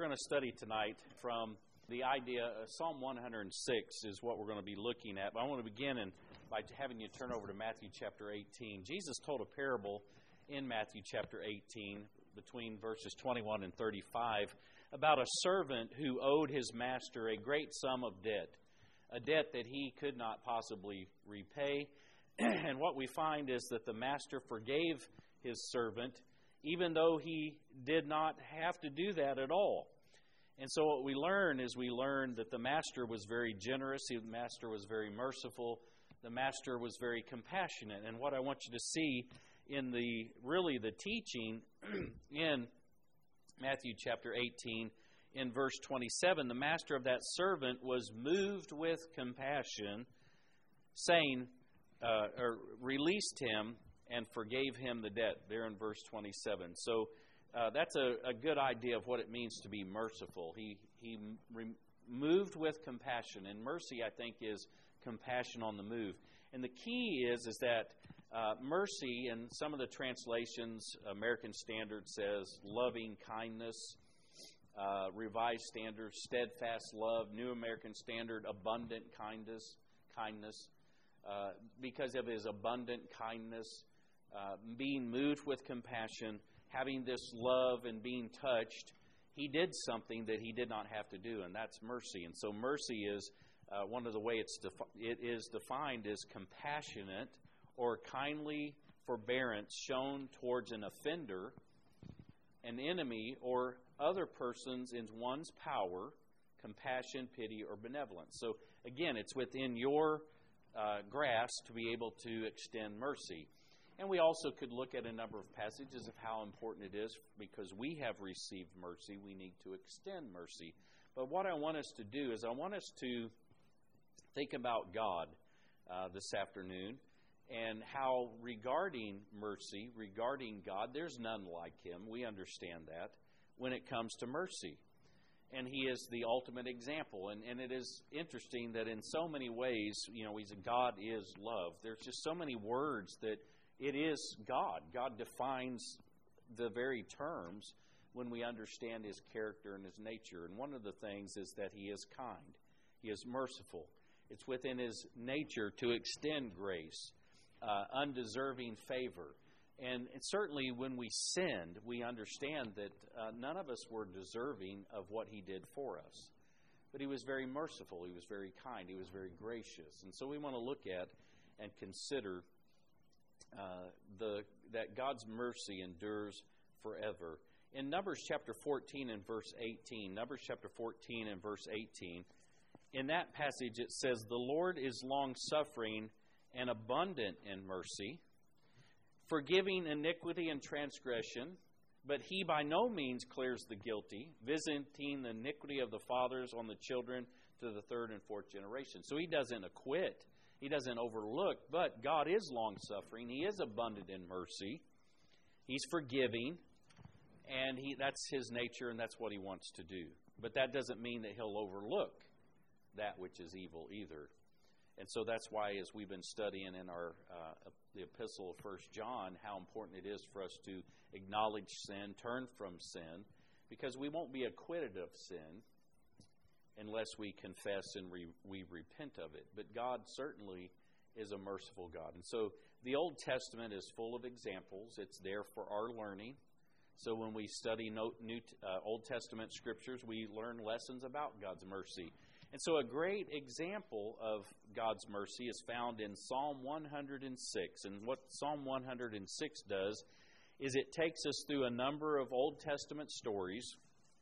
going to study tonight from the idea, Psalm 106 is what we're going to be looking at. But I want to begin by having you turn over to Matthew chapter 18. Jesus told a parable in Matthew chapter 18 between verses 21 and 35 about a servant who owed his master a great sum of debt, a debt that he could not possibly repay. And what we find is that the master forgave his servant, even though he did not have to do that at all. And so what we learn is that the master was very generous, the master was very merciful, the master was very compassionate. And what I want you to see in the teaching in Matthew chapter 18, in verse 27, the master of that servant was moved with compassion, saying, or released him and forgave him the debt, there in verse 27. So that's a good idea of what it means to be merciful. He moved with compassion, and mercy, I think, is compassion on the move. And the key is that mercy, in some of the translations, American Standard says loving kindness, Revised Standard, steadfast love, New American Standard, abundant kindness, because of his abundant kindness, being moved with compassion, having this love and being touched, he did something that he did not have to do, and that's mercy. And so mercy is one of the way it is defined as compassionate or kindly forbearance shown towards an offender, an enemy, or other persons in one's power, compassion, pity, or benevolence. So again, it's within your grasp to be able to extend mercy. And we also could look at a number of passages of how important it is, because we have received mercy, we need to extend mercy. But what I want us to do is I want us to think about God this afternoon, and how regarding mercy, regarding God, there's none like Him. We understand that when it comes to mercy. And He is the ultimate example. And it is interesting that in so many ways, God is love. There's just so many words that it is God. God defines the very terms when we understand His character and His nature. And one of the things is that He is kind. He is merciful. It's within His nature to extend grace, undeserving favor. And certainly when we sinned, we understand that none of us were deserving of what He did for us. But He was very merciful. He was very kind. He was very gracious. And so we want to look at and consider that God's mercy endures forever. In Numbers chapter 14 and verse 18, Numbers chapter 14 and verse 18, in that passage it says, "The Lord is long-suffering and abundant in mercy, forgiving iniquity and transgression, but He by no means clears the guilty, visiting the iniquity of the fathers on the children to the third and fourth generation." So He doesn't acquit. He doesn't overlook, but God is long-suffering. He is abundant in mercy. He's forgiving, and that's His nature, and that's what He wants to do. But that doesn't mean that He'll overlook that which is evil either. And so that's why, as we've been studying in the epistle of 1 John, how important it is for us to acknowledge sin, turn from sin, because we won't be acquitted of sin unless we confess and we repent of it. But God certainly is a merciful God. And so the Old Testament is full of examples. It's there for our learning. So when we study Old Testament scriptures, we learn lessons about God's mercy. And so a great example of God's mercy is found in Psalm 106. And what Psalm 106 does is it takes us through a number of Old Testament stories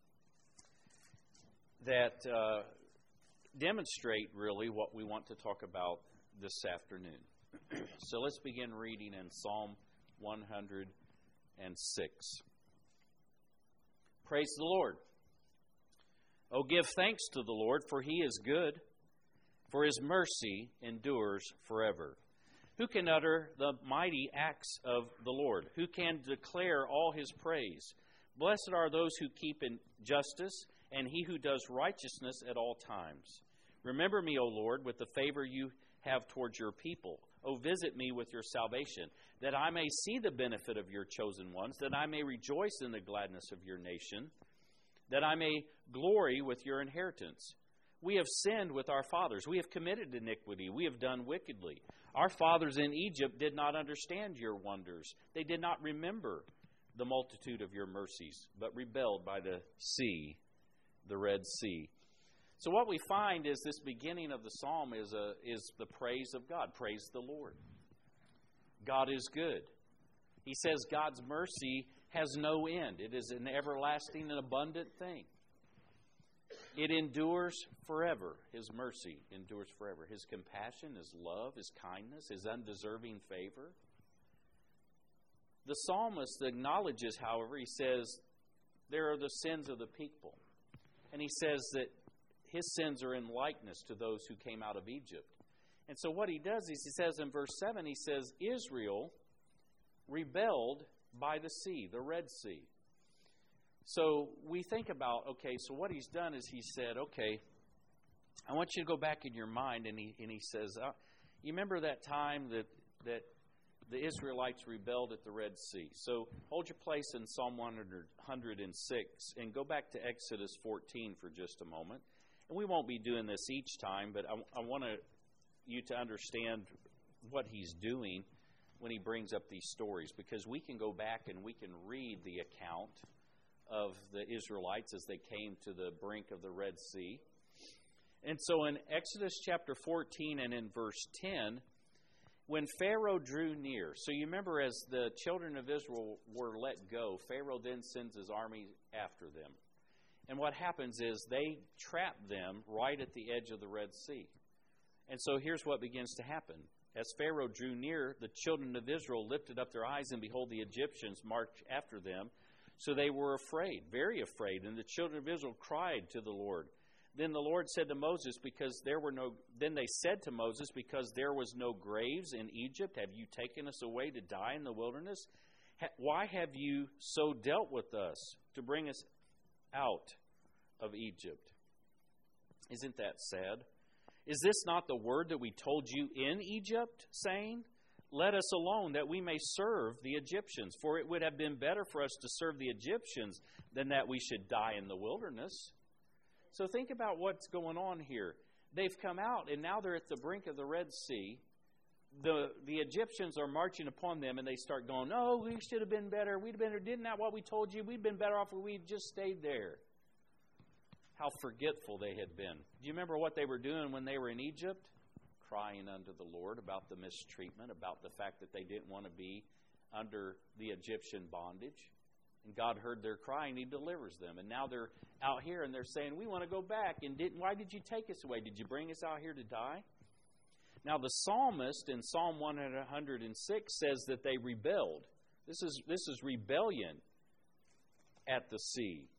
that demonstrate really what we want to talk about this afternoon. So let's begin reading in Psalm 106. Praise the Lord. Oh, give thanks to the Lord, for He is good, for His mercy endures forever. Who can utter the mighty acts of the Lord? Who can declare all His praise? Blessed are those who keep in justice, and He who does righteousness at all times. Remember me, O Lord, with the favor You have towards Your people. O visit me with Your salvation, that I may see the benefit of Your chosen ones, that I may rejoice in the gladness of Your nation. that I may glory with your inheritance. We have sinned with our fathers. We have committed iniquity. We have done wickedly. Our fathers in Egypt did not understand your wonders. They did not remember the multitude of your mercies, but rebelled by the sea, the Red Sea. So what we find is this beginning of the psalm is the praise of God. Praise the Lord. God is good. He says God's mercy has no end. It is an everlasting and abundant thing. It endures forever. His mercy endures forever. His compassion, His love, His kindness, His undeserving favor. The psalmist acknowledges, however, he says, there are the sins of the people. And he says that his sins are in likeness to those who came out of Egypt. And so what he does is he says in verse 7, he says, Israel rebelled by the sea, the Red Sea. So we think about, okay, so what he's done is he said, okay, I want you to go back in your mind, and he says, you remember that time that the Israelites rebelled at the Red Sea? So hold your place in Psalm 106 and go back to Exodus 14 for just a moment. And we won't be doing this each time, but I want you to understand what he's doing when he brings up these stories, because we can go back and we can read the account of the Israelites as they came to the brink of the Red Sea. And so in Exodus chapter 14 and in verse 10, when Pharaoh drew near, so you remember as the children of Israel were let go, Pharaoh then sends his army after them. And what happens is they trap them right at the edge of the Red Sea. And so here's what begins to happen. As Pharaoh drew near, the children of Israel lifted up their eyes, and behold, the Egyptians marched after them. So they were afraid, very afraid, and the children of Israel cried to the Lord. Then the Lord said to Moses, Then they said to Moses, because there was no graves in Egypt, have you taken us away to die in the wilderness? Why have you so dealt with us to bring us out of Egypt? Isn't that sad? Is this not the word that we told you in Egypt, saying, let us alone, that we may serve the Egyptians? For it would have been better for us to serve the Egyptians than that we should die in the wilderness. So think about what's going on here. They've come out, and now they're at the brink of the Red Sea. The Egyptians are marching upon them, and they start going, oh, we should have been better. We'd have been, didn't that what we told you? We'd been better off if we'd just stayed there. How forgetful they had been. Do you remember what they were doing when they were in Egypt? Crying unto the Lord about the mistreatment, about the fact that they didn't want to be under the Egyptian bondage. And God heard their cry, and He delivers them. And now they're out here, and they're saying, we want to go back. And why did you take us away? Did you bring us out here to die? Now the psalmist in Psalm 106 says that they rebelled. This is rebellion at the sea.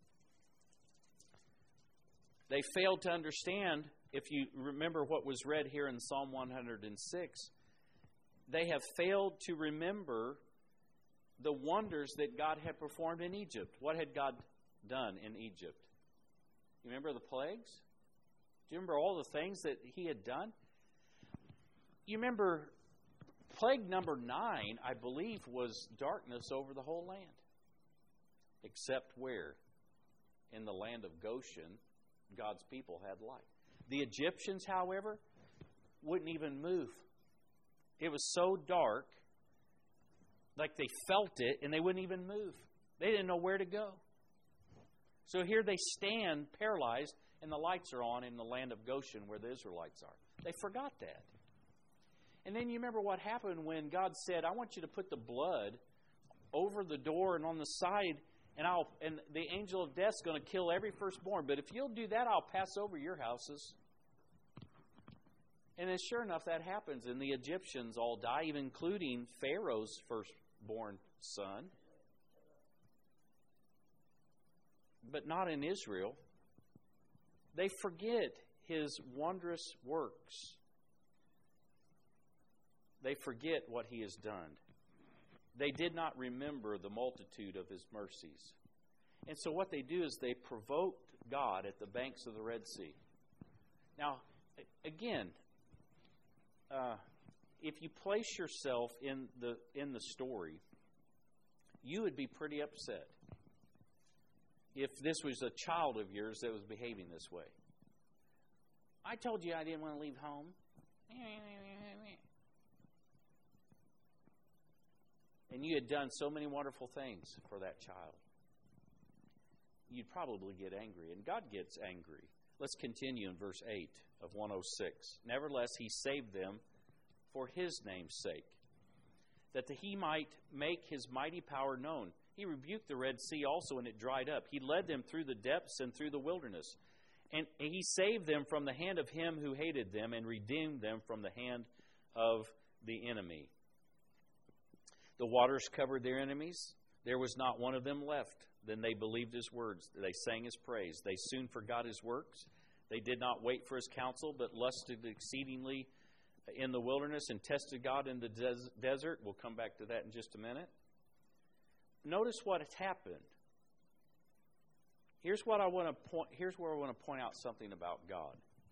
They failed to understand, if you remember what was read here in Psalm 106, they have failed to remember the wonders that God had performed in Egypt. What had God done in Egypt? You remember the plagues? Do you remember all the things that He had done? You remember plague number 9, I believe, was darkness over the whole land. Except where? In the land of Goshen, God's people had light. The Egyptians, however, wouldn't even move. It was so dark, like they felt it, and they wouldn't even move. They didn't know where to go. So here they stand paralyzed, and the lights are on in the land of Goshen where the Israelites are. They forgot that. And then you remember what happened when God said, I want you to put the blood over the door and on the side, and the angel of death is going to kill every firstborn. But if you'll do that, I'll pass over your houses. And then sure enough, that happens. And the Egyptians all die, even including Pharaoh's firstborn son. But not in Israel. They forget His wondrous works. They forget what He has done. They did not remember the multitude of His mercies. And so what they do is they provoked God at the banks of the Red Sea. Now, again, if you place yourself in the story, you would be pretty upset. if this was a child of yours that was behaving this way. I told you I didn't want to leave home. And you had done so many wonderful things for that child. You'd probably get angry. And God gets angry. Let's continue in verse 8 of 106. Nevertheless, He saved them for His name's sake, that He might make His mighty power known. He rebuked the Red Sea also, and it dried up. He led them through the depths and through the wilderness. And He saved them from the hand of him who hated them, and redeemed them from the hand of the enemy. The waters covered their enemies. There was not one of them left. Then they believed His words. They sang His praise. They soon forgot His works. They did not wait for His counsel, but lusted exceedingly in the wilderness and tested God in the desert. We'll come back to that in just a minute. Notice what has happened. Here's where I want to point out something about God.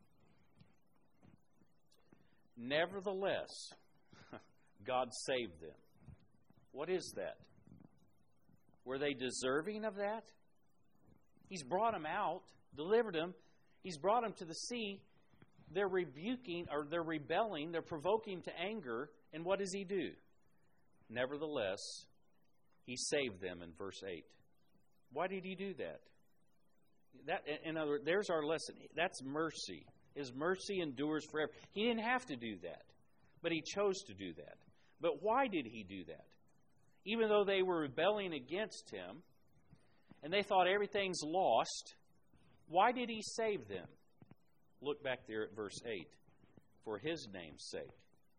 Nevertheless, God saved them. What is that? Were they deserving of that? He's brought them out, delivered them. He's brought them to the sea. They're rebuking, or they're rebelling. They're provoking to anger. And what does He do? Nevertheless, He saved them in verse 8. Why did He do that? In other words, there's our lesson. That's mercy. His mercy endures forever. He didn't have to do that, but He chose to do that. But why did He do that? Even though they were rebelling against Him, and they thought everything's lost, why did He save them? Look back there at verse 8. For His name's sake.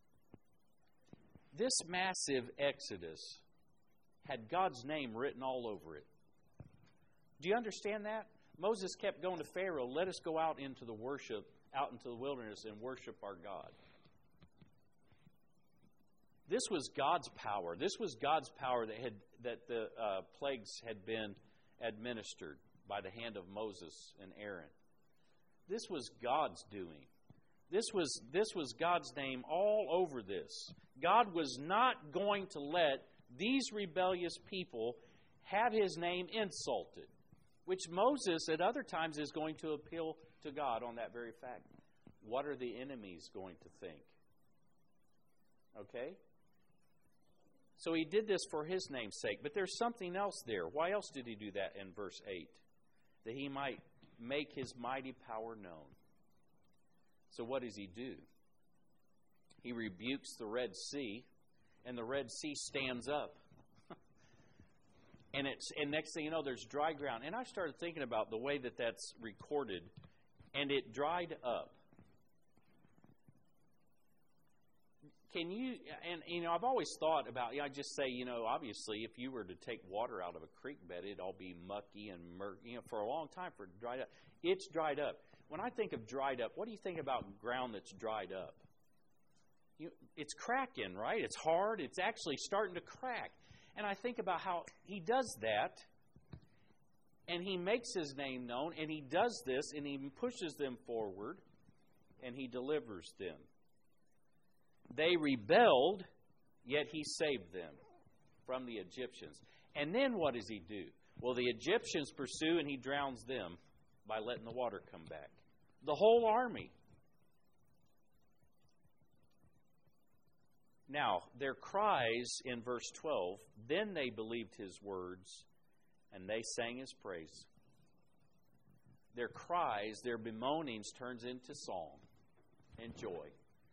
This massive exodus had God's name written all over it. Do you understand that? Moses kept going to Pharaoh, let us go out into the wilderness and worship our God. This was God's power. This was God's power that the plagues had been administered by the hand of Moses and Aaron. This was God's doing. This was God's name all over this. God was not going to let these rebellious people have His name insulted, which Moses at other times is going to appeal to God on that very fact. What are the enemies going to think? Okay? So He did this for His name's sake. But there's something else there. Why else did He do that in verse 8? That He might make His mighty power known. So what does He do? He rebukes the Red Sea, and the Red Sea stands up. And next thing you know, there's dry ground. And I started thinking about the way that that's recorded, and it dried up. Can you, and I've always thought about, I just say, obviously if you were to take water out of a creek bed, it'd all be mucky and murky, for a long time for it to dry up. It's dried up. When I think of dried up, what do you think about ground that's dried up? It's cracking, right? It's hard. It's actually starting to crack. And I think about how He does that, and He makes His name known, and He does this, and He pushes them forward, and He delivers them. They rebelled, yet He saved them from the Egyptians. And then what does He do? Well, the Egyptians pursue, and He drowns them by letting the water come back. The whole army. Now, their cries in verse 12, then they believed His words, and they sang His praise. Their cries, their bemoanings turns into song and joy.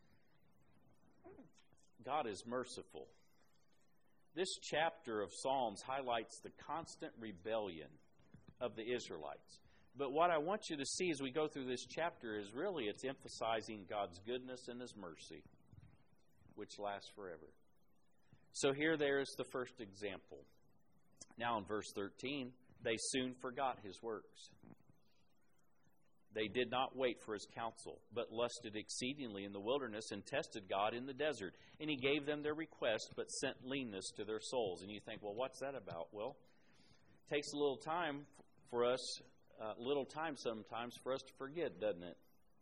God is merciful. This chapter of Psalms highlights the constant rebellion of the Israelites. But what I want you to see as we go through this chapter is really it's emphasizing God's goodness and His mercy, which lasts forever. So there is the first example. Now in verse 13, they soon forgot His works. They did not wait for His counsel, but lusted exceedingly in the wilderness and tested God in the desert. And He gave them their request, but sent leanness to their souls. And you think, well, what's that about? Well, it takes a little time for us, sometimes for us to forget, doesn't it?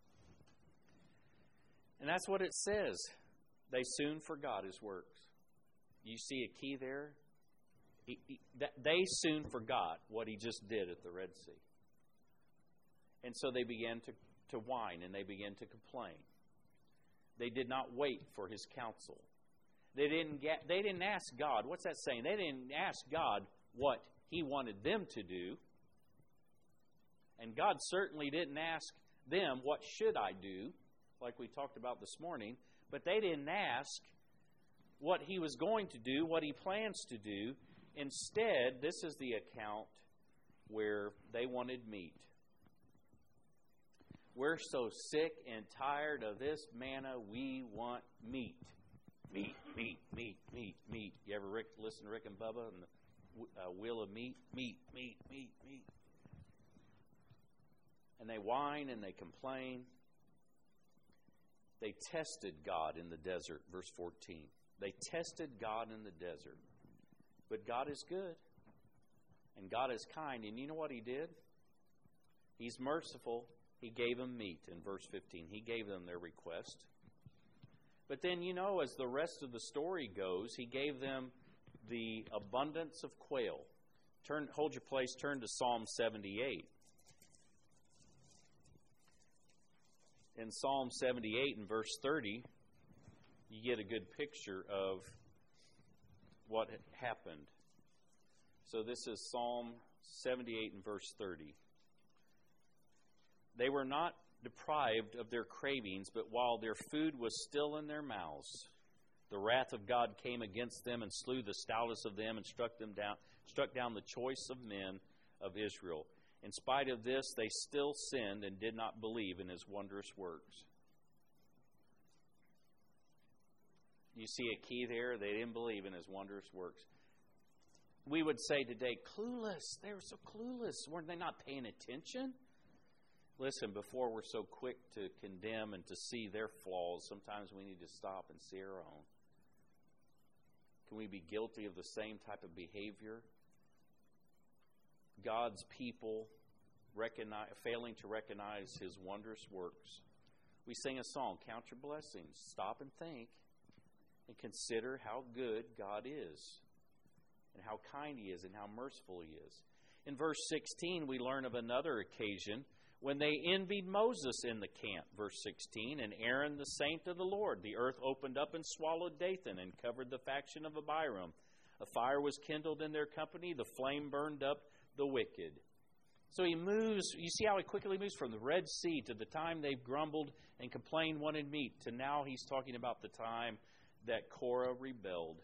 And that's what it says. They soon forgot His works. You see a key there? they soon forgot what he just did at the Red Sea. And so they began to whine and they began to complain. They did not wait for his counsel. They didn't ask God. What's that saying? They didn't ask God what he wanted them to do. And God certainly didn't ask them, what should I do? Like we talked about this morning. But they didn't ask what he was going to do, what he plans to do. Instead, this is the account where they wanted meat. We're so sick and tired of this manna, we want meat. Meat, meat, meat, meat, meat. You ever listen to Rick and Bubba and the Wheel of Meat? Meat, meat, meat, meat. And they whine and they complain. They tested God in the desert, verse 14. They tested God in the desert. But God is good. And God is kind. And you know what He did? He's merciful. He gave them meat in verse 15. He gave them their request. But then, you know, as the rest of the story goes, He gave them the abundance of quail. Hold your place, turn to Psalm 78. In Psalm 78 and verse 30, you get a good picture of what had happened. So this is Psalm 78 and verse 30. They were not deprived of their cravings, but while their food was still in their mouths, the wrath of God came against them and slew the stoutest of them and struck down the choice of men of Israel. In spite of this, they still sinned and did not believe in His wondrous works. You see a key there? They didn't believe in His wondrous works. We would say today, clueless. They were so clueless. Weren't they not paying attention? Listen, before we're so quick to condemn and to see their flaws, sometimes we need to stop and see our own. Can we be guilty of the same type of behavior? God's people failing to recognize His wondrous works. We sing a song, Count Your Blessings. Stop and think and consider how good God is and how kind He is and how merciful He is. In verse 16, we learn of another occasion when they envied Moses in the camp. Verse 16, and Aaron the saint of the Lord. The earth opened up and swallowed Dathan and covered the faction of Abiram. A fire was kindled in their company. The flame burned up the wicked. So he moves, you see how he quickly moves from the Red Sea to the time they've grumbled and complained, wanted meat, to now he's talking about the time that Korah rebelled.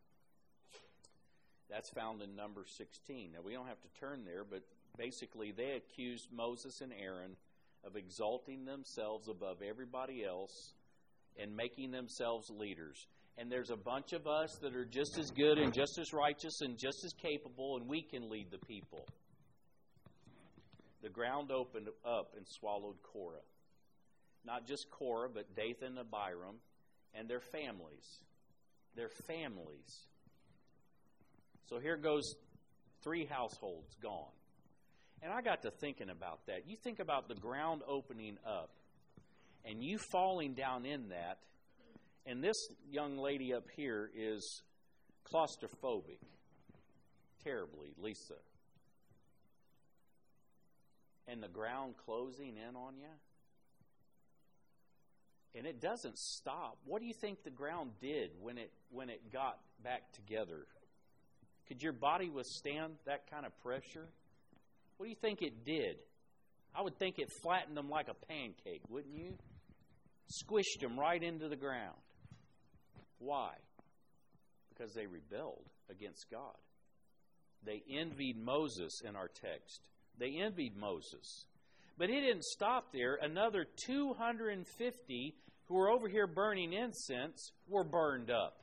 That's found in Numbers 16. Now we don't have to turn there, but basically they accused Moses and Aaron of exalting themselves above everybody else and making themselves leaders. And there's a bunch of us that are just as good and just as righteous and just as capable, and we can lead the people. The ground opened up and swallowed Korah. Not just Korah, but Dathan and Abiram and their families. Their families. So here goes 3 households gone. And I got to thinking about that. You think about the ground opening up and you falling down in that. And this young lady up here is claustrophobic. Terribly, Lisa. And the ground closing in on you. And it doesn't stop. What do you think the ground did when it got back together? Could your body withstand that kind of pressure? What do you think it did? I would think it flattened them like a pancake, wouldn't you? Squished them right into the ground. Why? Because they rebelled against God. They envied Moses in our text. They envied Moses. But it didn't stop there. Another 250 who were over here burning incense were burned up.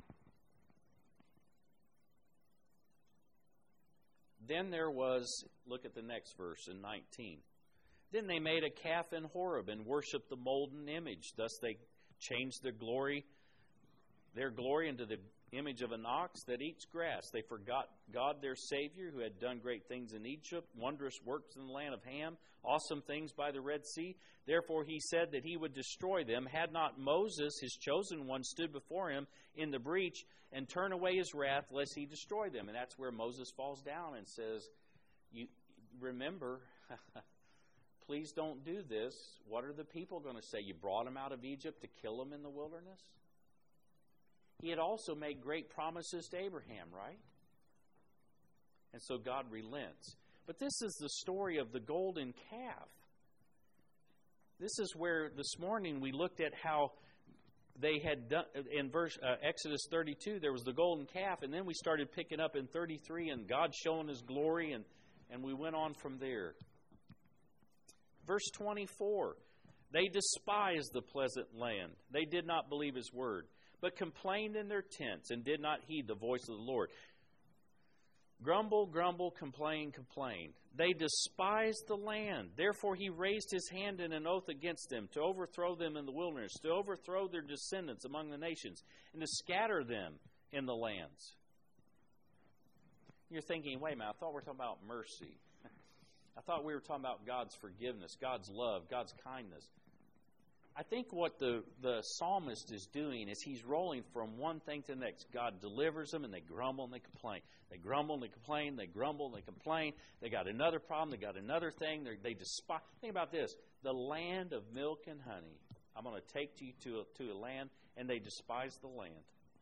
Then there was, look at the next verse in 19. Then they made a calf in Horeb and worshipped the molten image. Thus they changed their glory into the image of an ox that eats grass. They forgot God their Savior, who had done great things in Egypt, wondrous works in the land of Ham, awesome things by the Red Sea. Therefore he said that he would destroy them, had not Moses, his chosen one, stood before him in the breach and turned away his wrath, lest he destroy them. And that's where Moses falls down and says, "You remember, please don't do this. What are the people going to say? You brought them out of Egypt to kill them in the wilderness?" He had also made great promises to Abraham, right? And so God relents. But this is the story of the golden calf. This is where this morning we looked at how they had done, in Exodus 32, there was the golden calf, and then we started picking up in 33, and God showing His glory, and we went on from there. Verse 24, they despised the pleasant land. They did not believe His word, but complained in their tents and did not heed the voice of the Lord. Grumble, grumble, complain, complain. They despised the land. Therefore He raised His hand in an oath against them to overthrow them in the wilderness, to overthrow their descendants among the nations, and to scatter them in the lands. You're thinking, wait a minute, I thought we were talking about mercy. I thought we were talking about God's forgiveness, God's love, God's kindness. I think what the psalmist is doing is he's rolling from one thing to the next. God delivers them, and they grumble and they complain. They grumble and they complain. They grumble and they complain. They got another problem. They got another thing. They despise. Think about this. The land of milk and honey. I'm going to take you to a land, and they despise the land.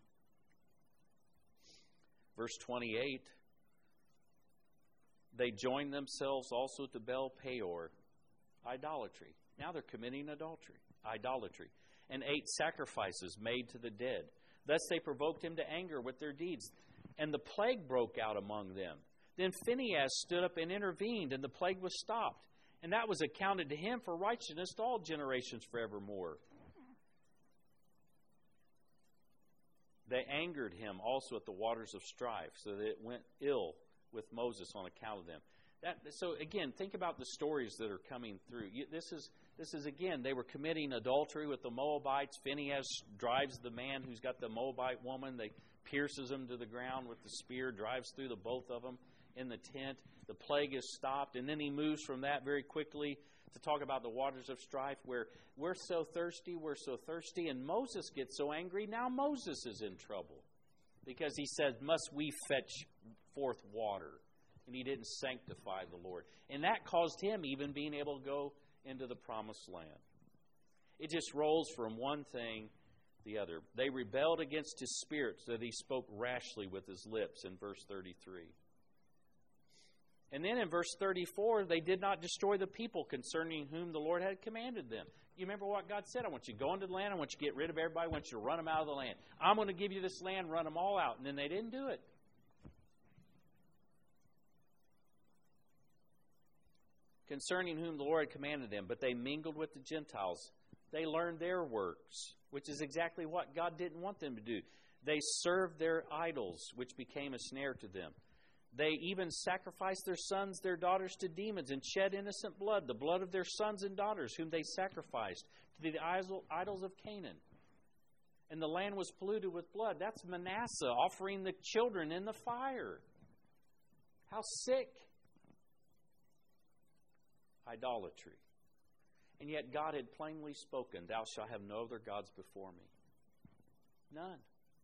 Verse 28, they joined themselves also to Baal Peor, idolatry. Now they're committing idolatry, and ate sacrifices made to the dead. Thus they provoked Him to anger with their deeds, and the plague broke out among them. Then Phinehas stood up and intervened, and the plague was stopped. And that was accounted to him for righteousness to all generations forevermore. They angered him also at the waters of strife, so that it went ill with Moses on account of them. So again, think about the stories that are coming through. This is again, they were committing adultery with the Moabites. Phinehas drives the man who's got the Moabite woman. They pierces him to the ground with the spear, drives through the both of them in the tent. The plague is stopped, and then he moves from that very quickly to talk about the waters of strife, where we're so thirsty, and Moses gets so angry. Now Moses is in trouble because he said, "Must we fetch forth water?" And he didn't sanctify the Lord. And that caused him even being able to go into the promised land. It just rolls from one thing to the other. They rebelled against His Spirit, so that He spoke rashly with His lips in verse 33. And then in verse 34, they did not destroy the people concerning whom the Lord had commanded them. You remember what God said? I want you to go into the land. I want you to get rid of everybody. I want you to run them out of the land. I'm going to give you this land, run them all out. And then they didn't do it. Concerning whom the Lord had commanded them, but they mingled with the Gentiles. They learned their works, which is exactly what God didn't want them to do. They served their idols, which became a snare to them. They even sacrificed their sons, their daughters to demons, and shed innocent blood, the blood of their sons and daughters, whom they sacrificed to the idols of Canaan. And the land was polluted with blood. That's Manasseh offering the children in the fire. How sick! Idolatry. And yet God had plainly spoken, "Thou shalt have no other gods before me." None.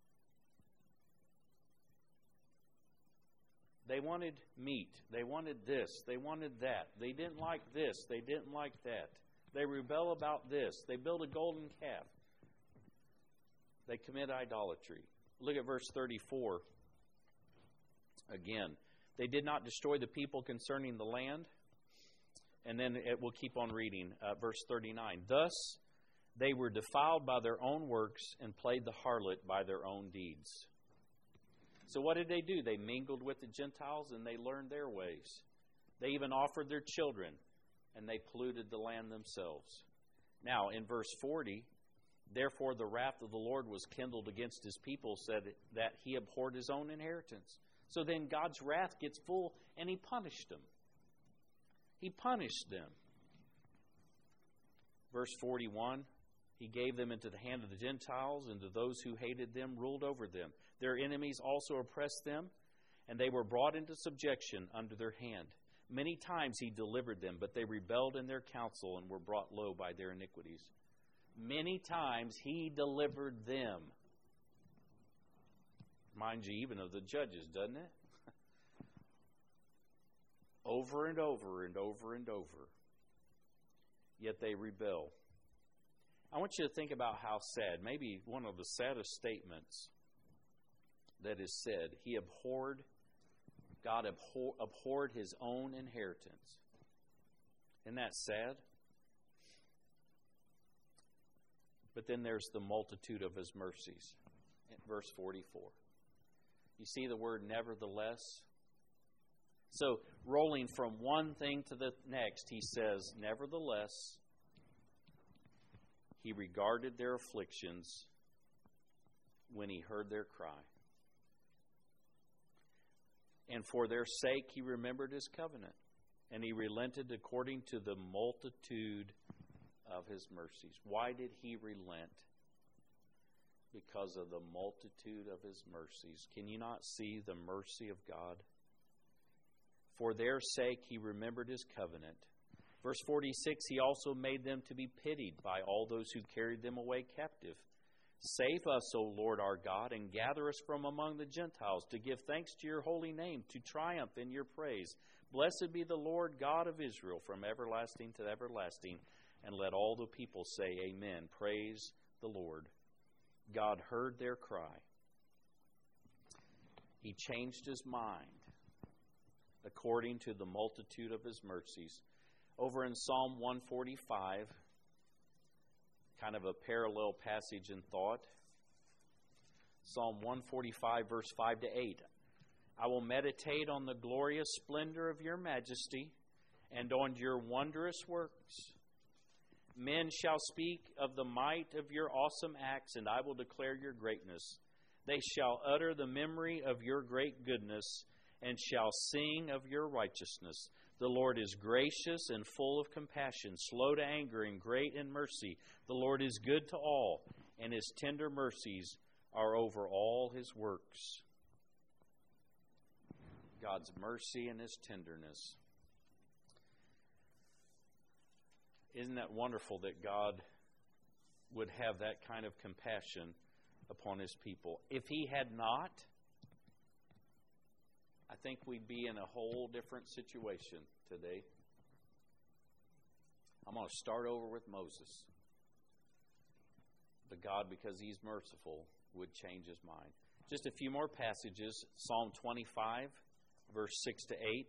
They wanted meat. They wanted this. They wanted that. They didn't like this. They didn't like that. They rebel about this. They build a golden calf. They commit idolatry. Look at verse 34. Again, they did not destroy the people concerning the land. And then we'll keep on reading. Verse 39. Thus they were defiled by their own works and played the harlot by their own deeds. So what did they do? They mingled with the Gentiles and they learned their ways. They even offered their children and they polluted the land themselves. Now in verse 40, therefore the wrath of the Lord was kindled against His people, said that He abhorred His own inheritance. So then God's wrath gets full and He punished them. He punished them. Verse 41, He gave them into the hand of the Gentiles, and to those who hated them ruled over them. Their enemies also oppressed them, and they were brought into subjection under their hand. Many times He delivered them, but they rebelled in their counsel and were brought low by their iniquities. Many times He delivered them. Reminds you even of the judges, doesn't it? Over and over and over and over. Yet they rebel. I want you to think about how sad, maybe one of the saddest statements that is said. God abhorred His own inheritance. Isn't that sad? But then there's the multitude of His mercies. In verse 44. You see the word nevertheless? So, rolling from one thing to the next, He says, nevertheless, He regarded their afflictions when He heard their cry. And for their sake He remembered His covenant, and He relented according to the multitude of His mercies. Why did He relent? Because of the multitude of His mercies. Can you not see the mercy of God? For their sake He remembered His covenant. Verse 46, He also made them to be pitied by all those who carried them away captive. Save us, O Lord our God, and gather us from among the Gentiles, to give thanks to your holy name, to triumph in your praise. Blessed be the Lord God of Israel from everlasting to everlasting. And let all the people say, Amen. Praise the Lord. God heard their cry. He changed His mind according to the multitude of His mercies. Over in Psalm 145, kind of a parallel passage in thought. Psalm 145, verse 5 to 8. I will meditate on the glorious splendor of your majesty and on your wondrous works. Men shall speak of the might of your awesome acts, and I will declare your greatness. They shall utter the memory of your great goodness and shall sing of your righteousness. The Lord is gracious and full of compassion, slow to anger and great in mercy. The Lord is good to all, and His tender mercies are over all His works. God's mercy and His tenderness. Isn't that wonderful that God would have that kind of compassion upon His people? If He had not, I think we'd be in a whole different situation today. I'm going to start over with Moses. But God, because He's merciful, would change His mind. Just a few more passages. Psalm 25, verse 6 to 8.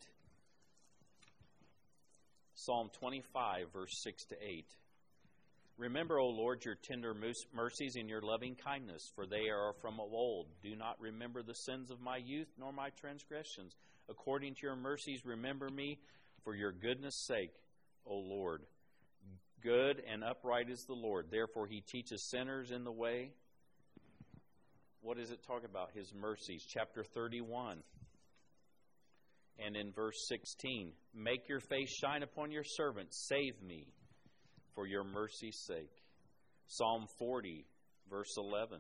Psalm 25, verse 6 to 8. Remember, O Lord, your tender mercies and your loving kindness, for they are from of old. Do not remember the sins of my youth, nor my transgressions. According to your mercies, remember me for your goodness' sake, O Lord. Good and upright is the Lord. Therefore, He teaches sinners in the way. What does it talk about? His mercies. Chapter 31. And in verse 16, make your face shine upon your servant. Save me for your mercy's sake. Psalm 40, verse 11.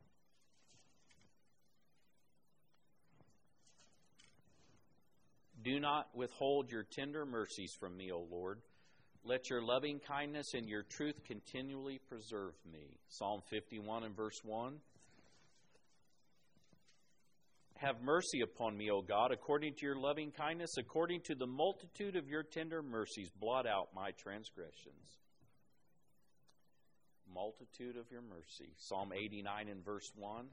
Do not withhold your tender mercies from me, O Lord. Let your loving kindness and your truth continually preserve me. Psalm 51 and verse 1. Have mercy upon me, O God, according to your loving kindness, according to the multitude of your tender mercies, blot out my transgressions. Multitude of your mercy. Psalm 89 and verse 1.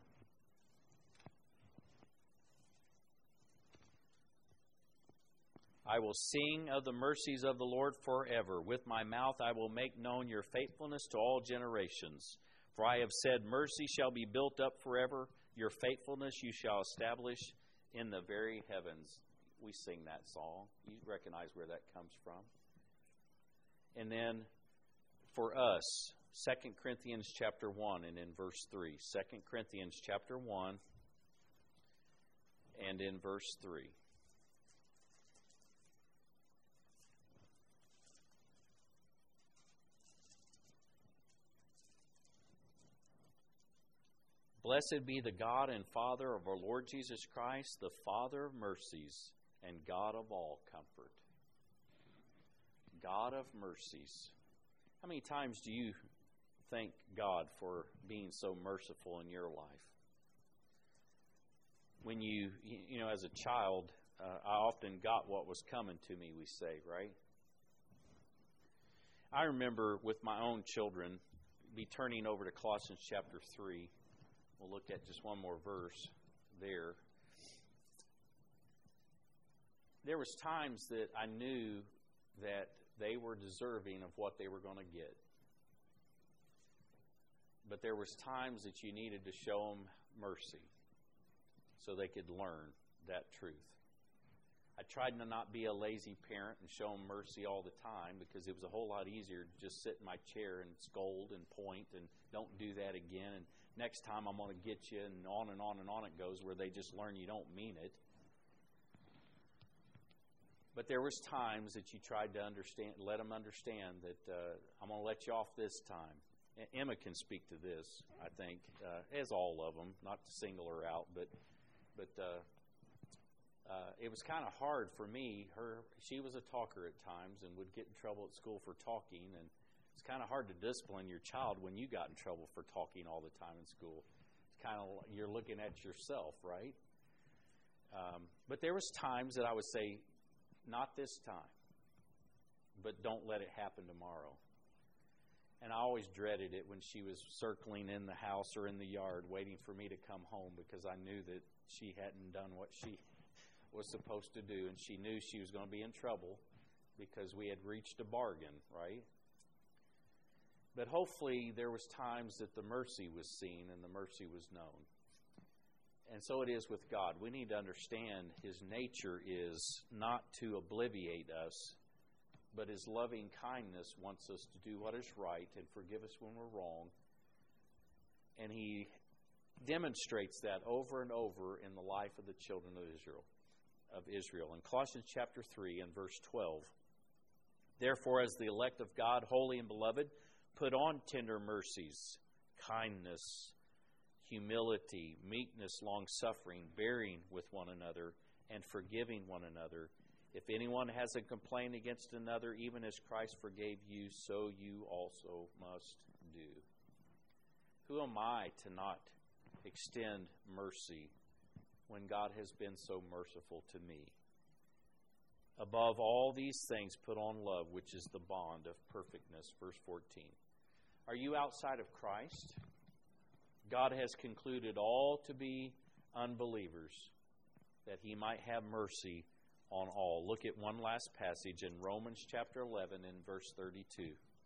I will sing of the mercies of the Lord forever. With my mouth I will make known your faithfulness to all generations. For I have said, mercy shall be built up forever. Your faithfulness you shall establish in the very heavens. We sing that song. You recognize where that comes from. And then for us, 2 Corinthians chapter 1 and in verse 3. 2 Corinthians chapter 1 and in verse 3. Blessed be the God and Father of our Lord Jesus Christ, the Father of mercies and God of all comfort. God of mercies. How many times do you thank God for being so merciful in your life? When you as a child, I often got what was coming to me, we say, right? I remember with my own children, be turning over to Colossians chapter 3. We'll look at just one more verse there. There was times that I knew that they were deserving of what they were going to get. But there was times that you needed to show them mercy so they could learn that truth. I tried to not be a lazy parent and show them mercy all the time, because it was a whole lot easier to just sit in my chair and scold and point and don't do that again. And next time I'm going to get you, and on and on and on it goes, where they just learn you don't mean it. But there was times that you tried to let them understand that I'm going to let you off this time. Emma can speak to this, I think, as all of them, not to single her out, but it was kind of hard for me. She was a talker at times and would get in trouble at school for talking, and it's kind of hard to discipline your child when you got in trouble for talking all the time in school. It's kind of, you're looking at yourself, right? But there was times that I would say, not this time, but don't let it happen tomorrow. And I always dreaded it when she was circling in the house or in the yard waiting for me to come home, because I knew that she hadn't done what she was supposed to do, and she knew she was going to be in trouble because we had reached a bargain, right? But hopefully there was times that the mercy was seen and the mercy was known. And so it is with God. We need to understand His nature is not to obliviate us, but His loving kindness wants us to do what is right and forgive us when we're wrong. And He demonstrates that over and over in the life of the children of Israel. In Colossians chapter 3 and verse 12, therefore, as the elect of God, holy and beloved, put on tender mercies, kindness, humility, meekness, long-suffering, bearing with one another, and forgiving one another. If anyone has a complaint against another, even as Christ forgave you, so you also must do. Who am I to not extend mercy when God has been so merciful to me? Above all these things, put on love, which is the bond of perfectness. Verse 14. Are you outside of Christ? God has concluded all to be unbelievers, that He might have mercy on all. Look at one last passage in Romans chapter 11 and verse 32.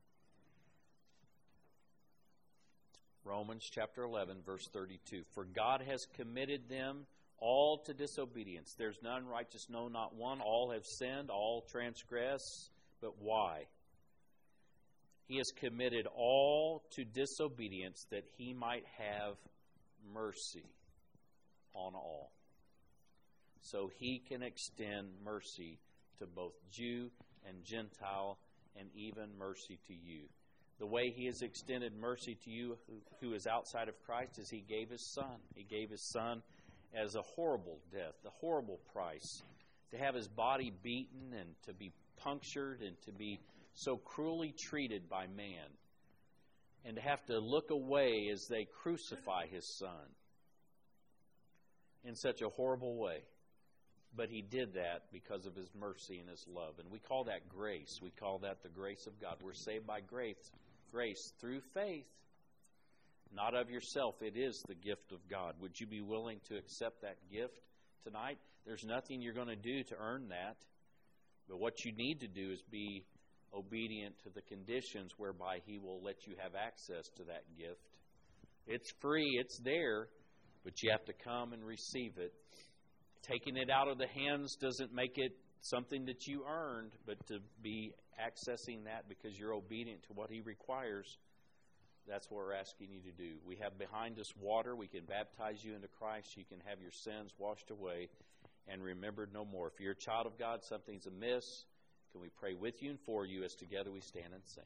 Romans chapter 11, verse 32. For God has committed them all to disobedience. There's none righteous, no, not one. All have sinned, all transgress. But why? He has committed all to disobedience, that He might have mercy on all. So He can extend mercy to both Jew and Gentile, and even mercy to you. The way He has extended mercy to you who is outside of Christ is He gave His Son. He gave His Son as a horrible death, a horrible price, to have His body beaten and to be punctured and to be so cruelly treated by man, and to have to look away as they crucify His Son in such a horrible way. But He did that because of His mercy and His love. And we call that grace. We call that the grace of God. We're saved by grace through faith, not of yourself. It is the gift of God. Would you be willing to accept that gift tonight? There's nothing you're going to do to earn that. But what you need to do is be obedient to the conditions whereby He will let you have access to that gift. It's free, it's there, but you have to come and receive it. Taking it out of the hands doesn't make it something that you earned, but to be accessing that because you're obedient to what He requires, that's what we're asking you to do. We have behind us water. We can baptize you into Christ. You can have your sins washed away and remembered no more. If you're a child of God, something's amiss, can we pray with you and for you as together we stand and sing?